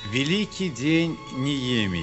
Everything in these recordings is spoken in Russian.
Великий день Неемии.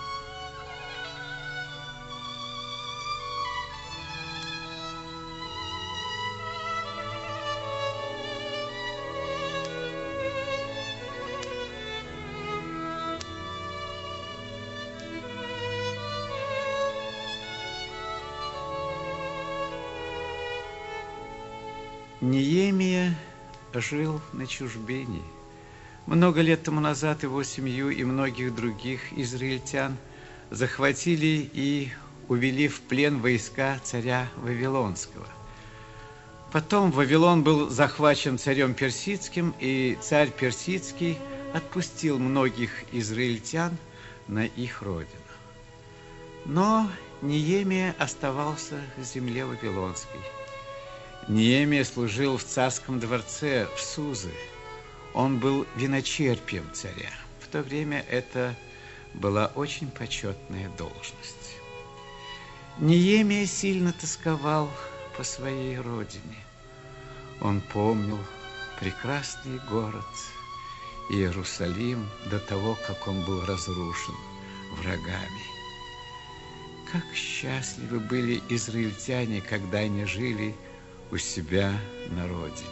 Неемия жил на чужбине. Много лет тому назад его семью и многих других израильтян захватили и увели в плен войска царя Вавилонского. Потом Вавилон был захвачен царем Персидским, и царь Персидский отпустил многих израильтян на их родину. Но Неемия оставался в земле Вавилонской. Неемия служил в царском дворце в Сузе. Он был виночерпием царя. В то время это была очень почетная должность. Неемия сильно тосковал по своей родине. Он помнил прекрасный город Иерусалим до того, как он был разрушен врагами. Как счастливы были израильтяне, когда они жили у себя на родине.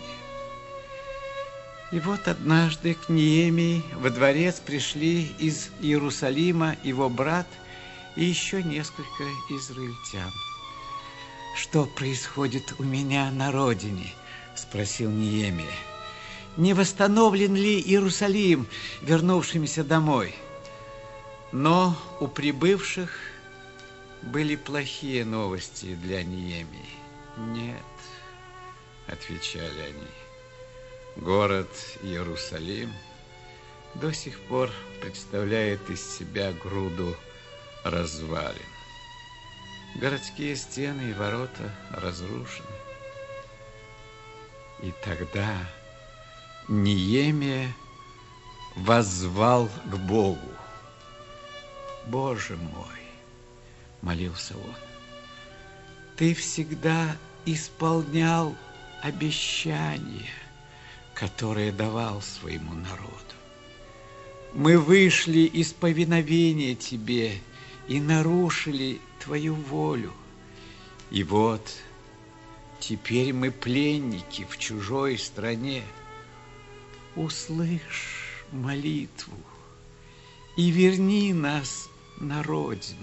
И вот однажды к Неемии во дворец пришли из Иерусалима его брат и еще несколько израильтян. «Что происходит у меня на родине?» – спросил Неемия. «Не восстановлен ли Иерусалим вернувшимися домой?» Но у прибывших были плохие новости для Неемии. «Нет», – отвечали они, – город Иерусалим до сих пор представляет из себя груду развалин. Городские стены и ворота разрушены. И тогда Неемия воззвал к Богу. «Боже мой, — молился он, — Ты всегда исполнял обещания, которые давал своему народу. Мы вышли из повиновения Тебе и нарушили Твою волю. И вот теперь мы пленники в чужой стране. Услышь молитву и верни нас на родину».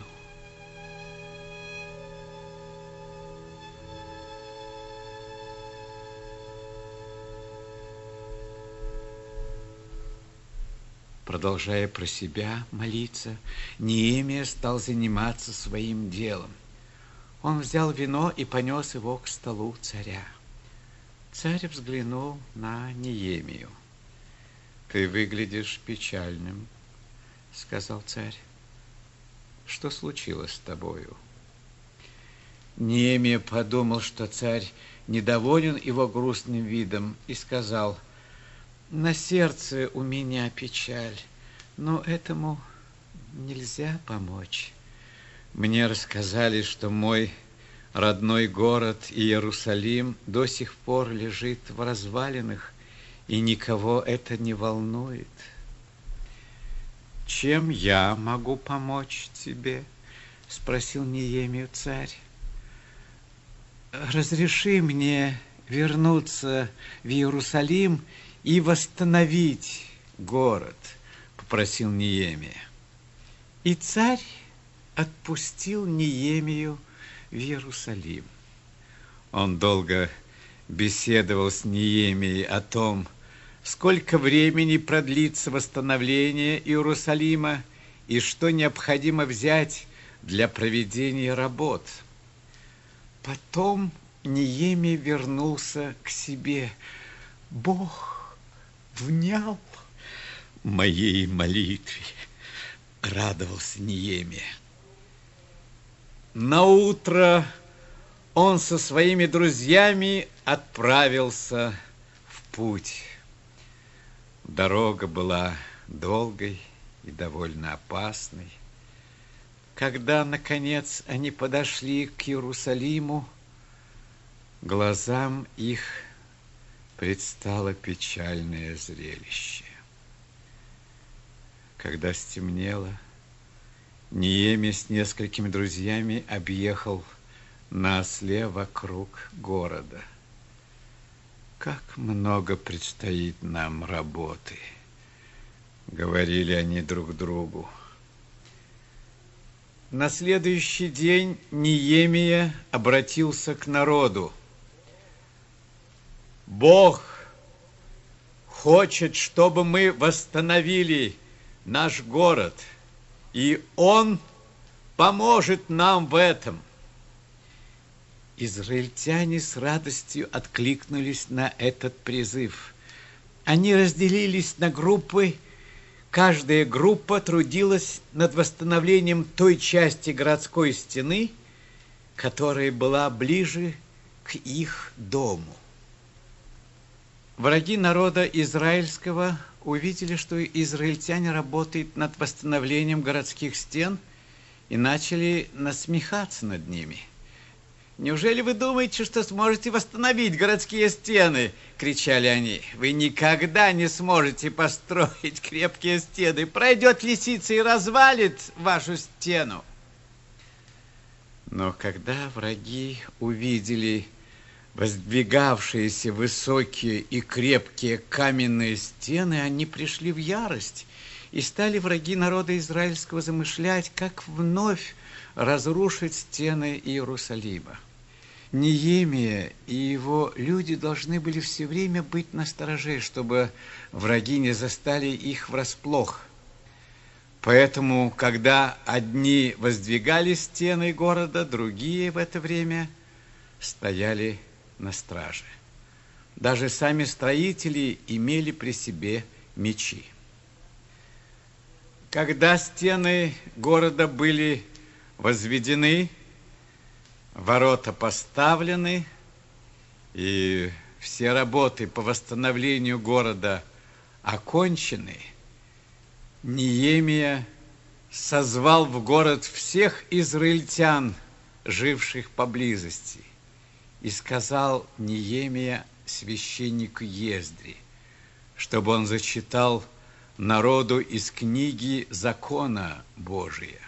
Продолжая про себя молиться, Неемия стал заниматься своим делом. Он взял вино и понес его к столу царя. Царь взглянул на Неемию. «Ты выглядишь печальным, — сказал царь. — Что случилось с тобою?» Неемия подумал, что царь недоволен его грустным видом, и сказал: «На сердце у меня печаль, но этому нельзя помочь. Мне рассказали, что мой родной город Иерусалим до сих пор лежит в развалинах, и никого это не волнует. Чем я могу помочь тебе?» – спросил Неемию царь. «Разреши мне вернуться в Иерусалим и восстановить город», – попросил Неемия. И царь отпустил Неемию в Иерусалим. Он долго беседовал с Неемией о том, сколько времени продлится восстановление Иерусалима и что необходимо взять для проведения работ. Потом Неемия вернулся к себе. «Бог внял моей молитве», — радовался Неемия. Наутро он со своими друзьями отправился в путь. Дорога была долгой и довольно опасной. Когда, наконец, они подошли к Иерусалиму, глазам их предстало печальное зрелище. Когда стемнело, Неемия с несколькими друзьями объехал на осле вокруг города. «Как много предстоит нам работы», — говорили они друг другу. На следующий день Неемия обратился к народу. «Бог хочет, чтобы мы восстановили наш город, и Он поможет нам в этом». Израильтяне с радостью откликнулись на этот призыв. Они разделились на группы. Каждая группа трудилась над восстановлением той части городской стены, которая была ближе к их дому. Враги народа израильского увидели, что израильтяне работают над восстановлением городских стен, и начали насмехаться над ними. «Неужели вы думаете, что сможете восстановить городские стены?» – кричали они. «Вы никогда не сможете построить крепкие стены. Пройдет лисица и развалит вашу стену». Но когда враги увидели воздвигавшиеся высокие и крепкие каменные стены, они пришли в ярость, и стали враги народа израильского замышлять, как вновь разрушить стены Иерусалима. Неемия и его люди должны были все время быть настороже, чтобы враги не застали их врасплох. Поэтому, когда одни воздвигали стены города, другие в это время стояли на страже. Даже сами строители имели при себе мечи. Когда стены города были возведены, ворота поставлены, и все работы по восстановлению города окончены, Неемия созвал в город всех израильтян, живших поблизости, и сказал Неемия священнику Ездре, чтобы он зачитал народу из книги закона Божия.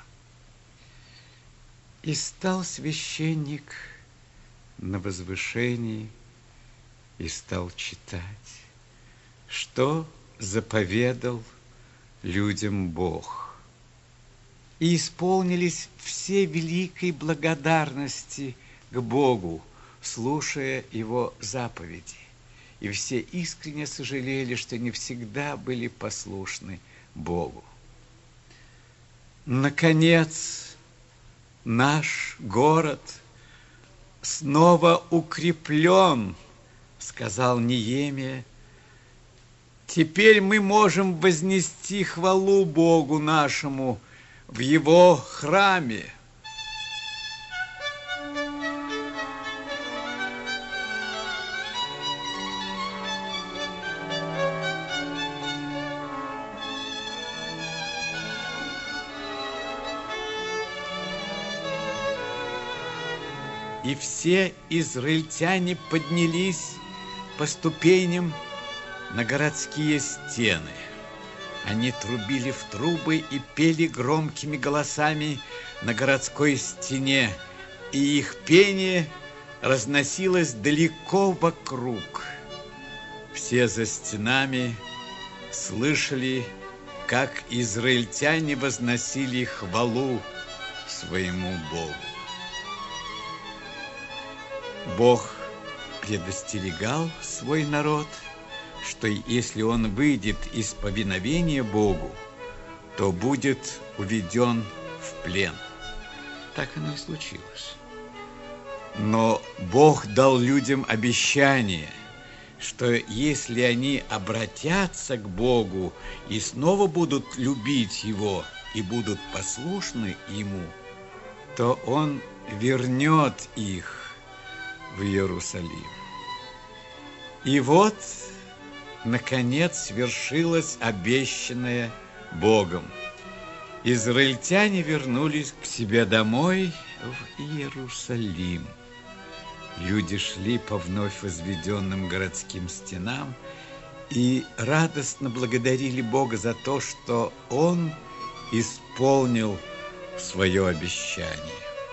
И стал священник на возвышении и стал читать, что заповедал людям Бог. И исполнились все великой благодарности к Богу, слушая Его заповеди. И все искренне сожалели, что не всегда были послушны Богу. Наконец, наш город снова укреплен, сказал Неемия. Теперь мы можем вознести хвалу Богу нашему в Его храме. И все израильтяне поднялись по ступеням на городские стены. Они трубили в трубы и пели громкими голосами на городской стене, и их пение разносилось далеко вокруг. Все за стенами слышали, как израильтяне возносили хвалу своему Богу. Бог предостерегал свой народ, что если он выйдет из повиновения Богу, то будет уведен в плен. Так оно и случилось. Но Бог дал людям обещание, что если они обратятся к Богу и снова будут любить Его и будут послушны Ему, то Он вернет их в Иерусалим. И вот, наконец, свершилось обещанное Богом. Израильтяне вернулись к себе домой в Иерусалим. Люди шли по вновь возведенным городским стенам, и радостно благодарили Бога за то, что Он исполнил свое обещание.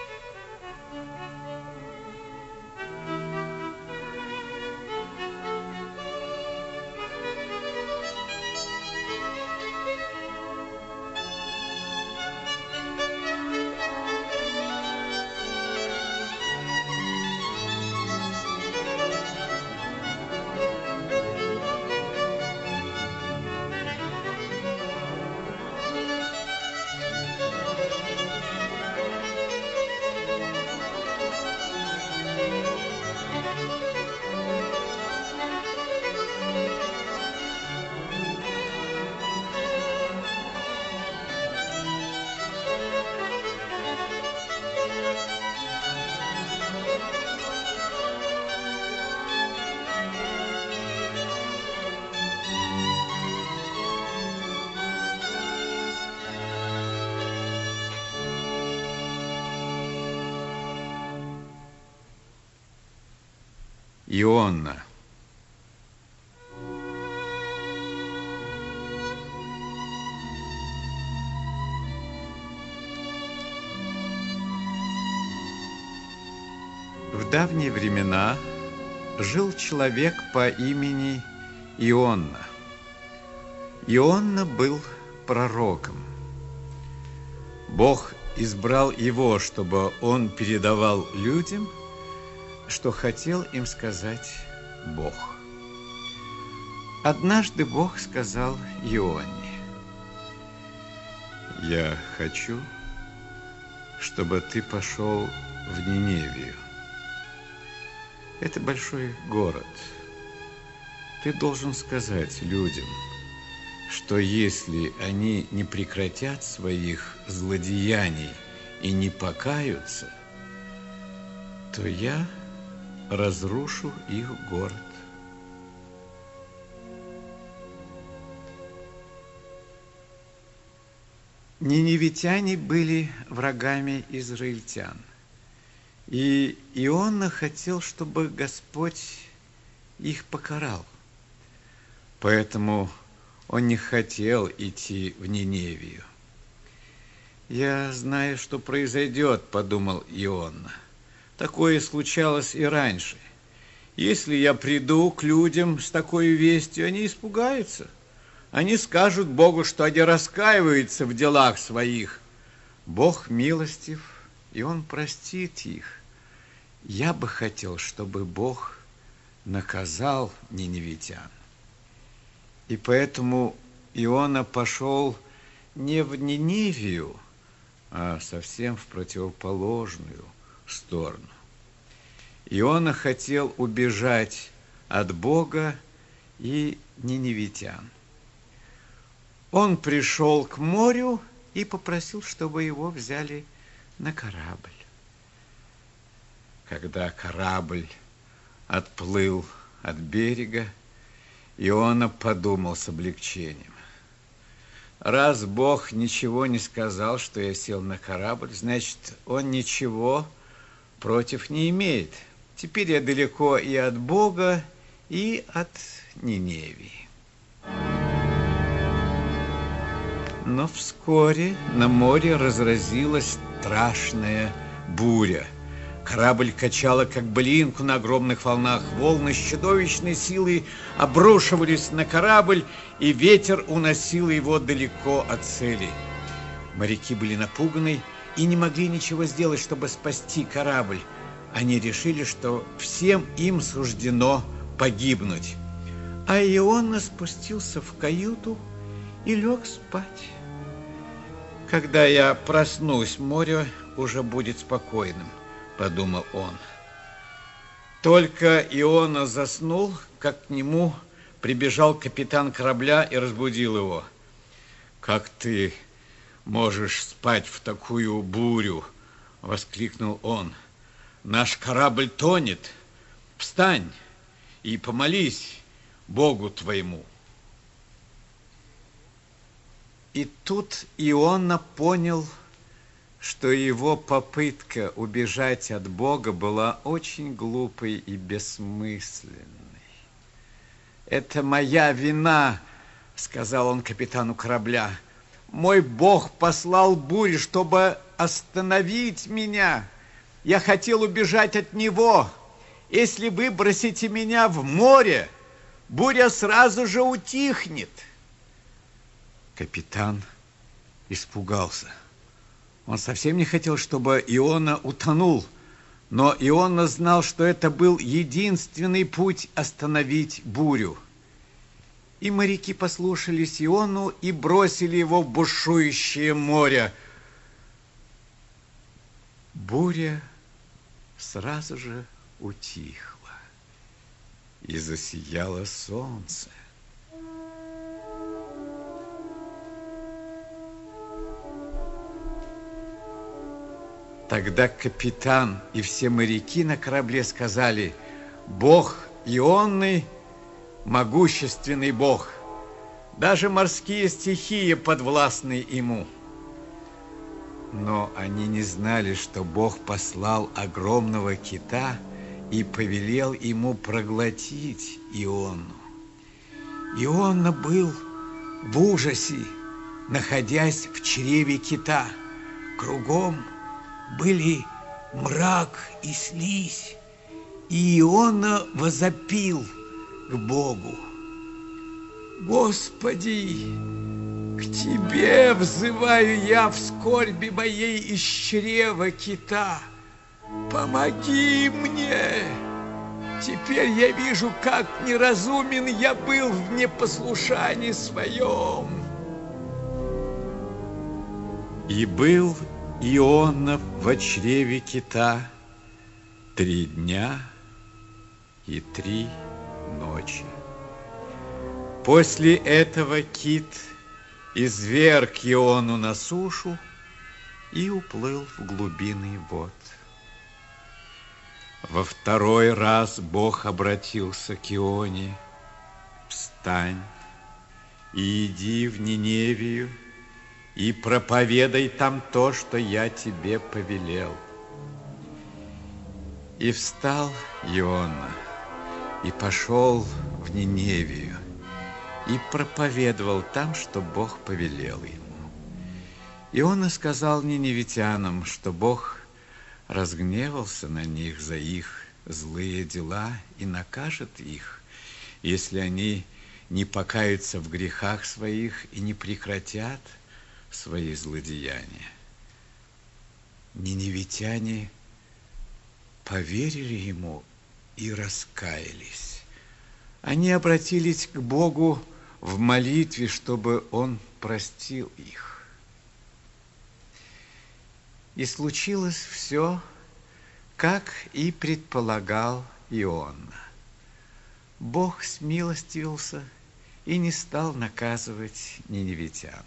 Иоанна. В давние времена жил человек по имени Иоанна. Иоанна был пророком. Бог избрал его, чтобы он передавал людям, что хотел им сказать Бог. Однажды Бог сказал Иоанне: «Я хочу, чтобы ты пошел в Ниневию. Это большой город. Ты должен сказать людям, что если они не прекратят своих злодеяний и не покаются, то я разрушу их город». Ниневитяне были врагами израильтян, и Иоанна хотел, чтобы Господь их покарал. Поэтому он не хотел идти в Ниневию. «Я знаю, что произойдет», – подумал Иоанна. «Такое случалось и раньше. Если я приду к людям с такой вестью, они испугаются. Они скажут Богу, что они раскаиваются в делах своих. Бог милостив, и Он простит их. Я бы хотел, чтобы Бог наказал ниневитян». И поэтому Иоанна пошел не в Ниневию, а совсем в противоположную сторону. Иоанна хотел убежать от Бога и ниневитян. Он пришел к морю и попросил, чтобы его взяли на корабль. Когда корабль отплыл от берега, Иоанна подумал с облегчением: раз Бог ничего не сказал, что я сел на корабль, значит, Он ничего против не имеет. Теперь я далеко и от Бога, и от Ниневии. Но вскоре на море разразилась страшная буря. Корабль качало, как былинку на огромных волнах. Волны с чудовищной силой обрушивались на корабль, и ветер уносил его далеко от цели. Моряки были напуганы и не могли ничего сделать, чтобы спасти корабль. Они решили, что всем им суждено погибнуть. А Иоанна спустился в каюту и лег спать. «Когда я проснусь, море уже будет спокойным», – подумал он. Только Иоанна заснул, как к нему прибежал капитан корабля и разбудил его. «Как ты можешь спать в такую бурю?» – воскликнул он. «Наш корабль тонет. Встань и помолись Богу твоему». И тут Иоанна понял, что его попытка убежать от Бога была очень глупой и бессмысленной. Это моя вина, сказал он капитану корабля. Мой Бог послал бурю, чтобы остановить меня. Я хотел убежать от него. Если вы бросите меня в море, буря сразу же утихнет. Капитан испугался. Он совсем не хотел, чтобы Иона утонул. Но Иона знал, что это был единственный путь остановить бурю. И моряки послушались Иону и бросили его в бушующее море. Буря сразу же утихла, и засияло солнце. Тогда капитан и все моряки на корабле сказали: Бог Ионный, могущественный Бог, даже морские стихии подвластны ему. Но они не знали, что Бог послал огромного кита и повелел ему проглотить Иону. Иона был в ужасе, находясь в чреве кита. Кругом были мрак и слизь, и Иона возопил к Богу: Господи, к Тебе взываю я в скорби моей из чрева кита. Помоги мне! Теперь я вижу, как неразумен я был в непослушании своем. И был Иона в чреве кита 3 дня и 3 ночи. После этого кит изверг Иону на сушу и уплыл в глубины вод. Во 2-й раз Бог обратился к Ионе: встань и иди в Ниневию, и проповедай там то, что я тебе повелел. И встал Иона, и пошел в Ниневию, и проповедовал там, что Бог повелел ему. Иона сказал ниневитянам, что Бог разгневался на них за их злые дела и накажет их, если они не покаются в грехах своих и не прекратят свои злодеяния. Ниневитяне поверили ему и раскаялись. Они обратились к Богу в молитве, чтобы он простил их. И случилось все, как и предполагал Иона. Бог смилостивился и не стал наказывать ниневитян.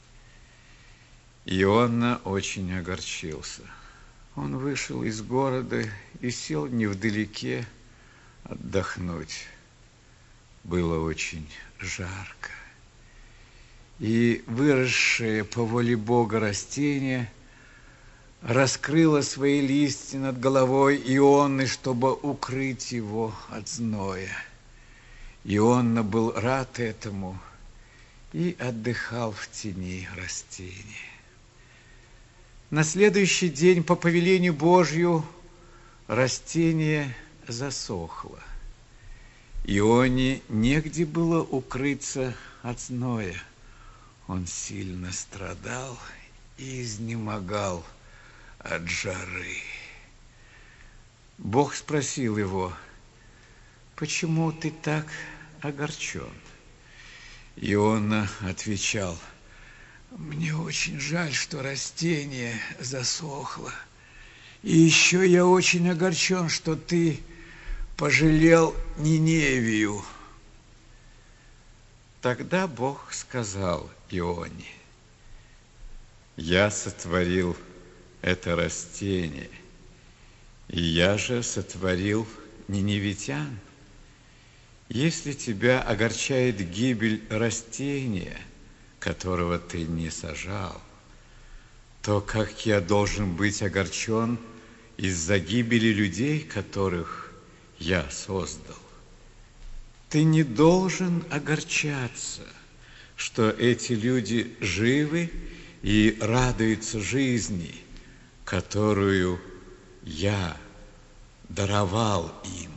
Иона очень огорчился. Он вышел из города и сел невдалеке отдохнуть. Было очень жарко. И выросшее по воле Бога растение раскрыло свои листья над головой Ионы, чтобы укрыть его от зноя. Иона был рад этому и отдыхал в тени растения. На следующий день по повелению Божью растение засохло. Ионе негде было укрыться от зноя. Он сильно страдал и изнемогал от жары. Бог спросил его: почему ты так огорчен? Иона отвечал: мне очень жаль, что растение засохло. И еще я очень огорчен, что ты пожалел Ниневию. Тогда Бог сказал Ионе: я сотворил это растение, и я же сотворил ниневитян. Если тебя огорчает гибель растения, которого ты не сажал, то как я должен быть огорчен из-за гибели людей, которых я создал? Ты не должен огорчаться, что эти люди живы и радуются жизни, которую я даровал им.